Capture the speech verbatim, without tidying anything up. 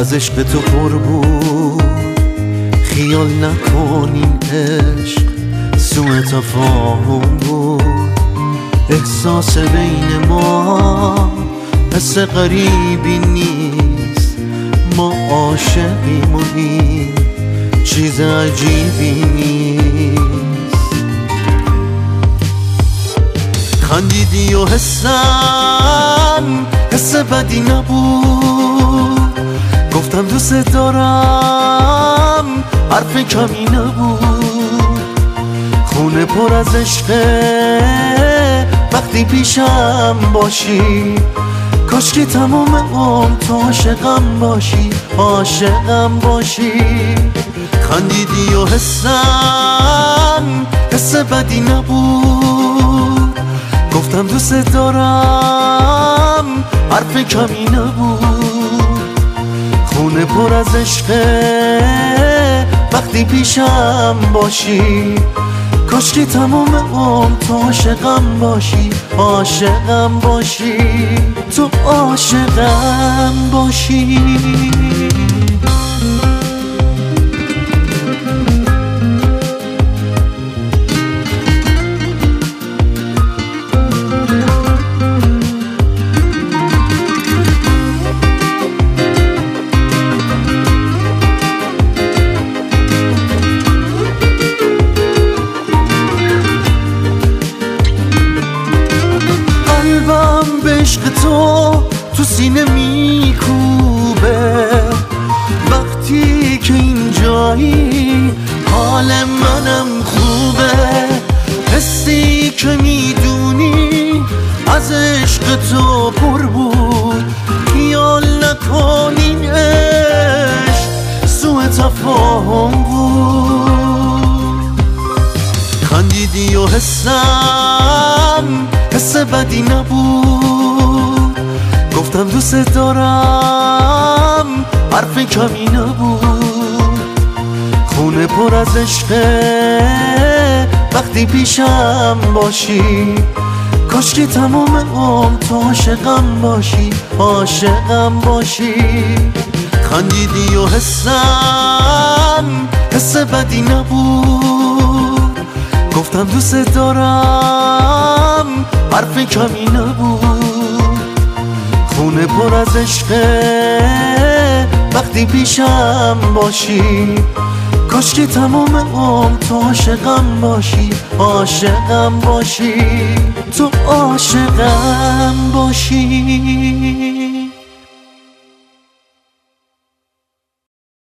از عشق تو پر بود، خیال نکن این عشق سوء تفاهم بود. احساس بین ما حس غریبی نیست، ما عاشقیم و این چیز عجیبی نیست. خندیدی و حسم حس بدی نبود، گفتم دوست دارم حرف کمی نبود. خونه پر از عشقه وقتی پیشم باشی، کاش که تمام عمر تو عاشقم باشی، عاشقم باشی. خندیدی و حسم حس بدی نبود، گفتم دوست دارم حرف کمی نبود. خونه پر از عشقه وقتی پیشم باشی، کاش که تمام عمر تو عاشقم باشی، عاشقم باشی، تو عاشقم باشی. قلبم به عشق تو تو سینه میکوبه، وقتی که اینجایی حال منم خوبه. حسی که میدونی از عشق تو پر بود، خیال نکن این عشق سوء تفاهم بود. خندیدی و حسم حس بدی نبود، گفتم دوست دارم حرف کمی نبود. خونه پر از عشقه وقتی پیشم باشی، کاش که تمام عمر تو عاشقم باشی، عاشقم باشی. خندیدی و حسم حس بدی نبود، گفتم دوست دارم حرف کمی نبود. خونه پر از عشقه وقتی پیشم باشی، کاش که تمام عمر تو عاشقم باشی، عاشقم باشی، تو عاشقم باشی.